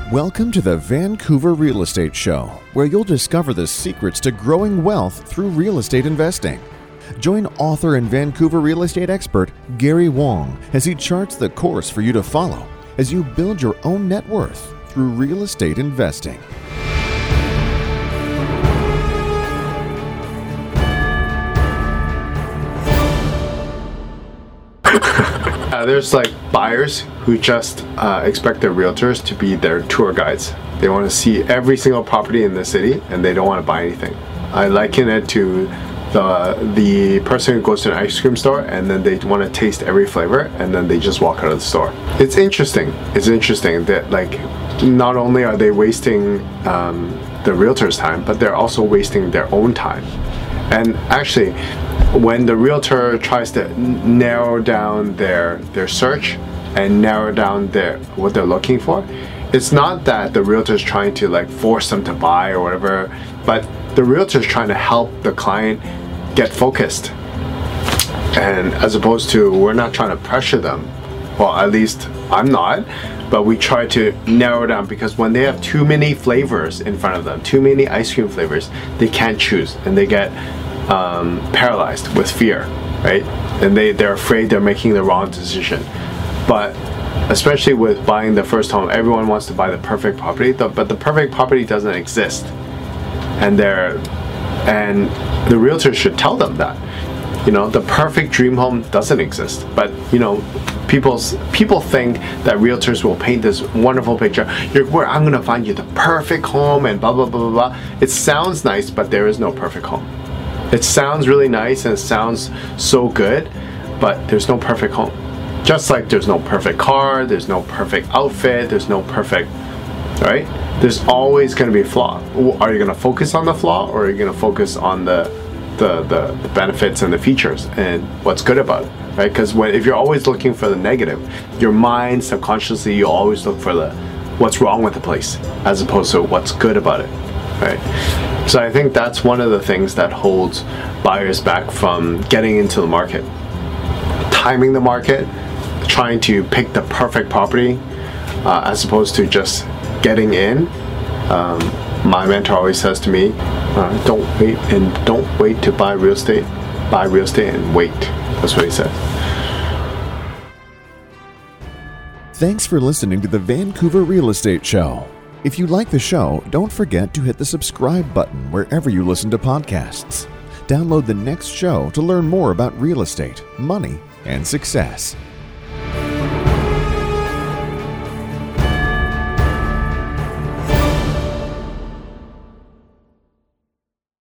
Welcome to the Vancouver Real Estate Show, where you'll discover the secrets to growing wealth through real estate investing. Join author and Vancouver real estate expert Gary Wong as he charts the course for you to follow as you build your own net worth through real estate investing. There's like buyers who just expect their realtors to be their tour guides. They want to see every single property in the city and they don't want to buy anything. I liken it to the person who goes to an ice cream store and then they want to taste every flavor and then they just walk out of the store. It's interesting that like not only are they wasting the realtor's time, but they're also wasting their own time. And actually, when the realtor tries to narrow down their search and narrow down what they're looking for, it's not that the realtor is trying to like force them to buy or whatever, but the realtor is trying to help the client get focused. And as opposed to, we're not trying to pressure them. Well, at least I'm not, but we try to narrow down, because when they have too many flavors in front of them, too many ice cream flavors, they can't choose and they get paralyzed with fear, right? And they're afraid they're making the wrong decision. But especially with buying the first home, everyone wants to buy the perfect property, but the perfect property doesn't exist. And the realtor should tell them that, the perfect dream home doesn't exist. But people think that realtors will paint this wonderful picture. I'm gonna find you the perfect home and blah blah blah blah blah. It sounds nice, but there is no perfect home. It sounds really nice and it sounds so good, but there's no perfect home. Just like there's no perfect car, there's no perfect outfit, there's no perfect, right? There's always going to be a flaw. Are you going to focus on the flaw, or are you going to focus on the benefits and the features and what's good about it, right? Because if you're always looking for the negative, your mind subconsciously, you always look for what's wrong with the place as opposed to what's good about it, right? So I think that's one of the things that holds buyers back from getting into the market. Timing the market, trying to pick the perfect property, as opposed to just getting in. My mentor always says to me, don't wait to buy real estate and wait. That's what he said. Thanks for listening to the Vancouver Real Estate Show. If you like the show, don't forget to hit the subscribe button wherever you listen to podcasts. Download the next show to learn more about real estate, money, and success.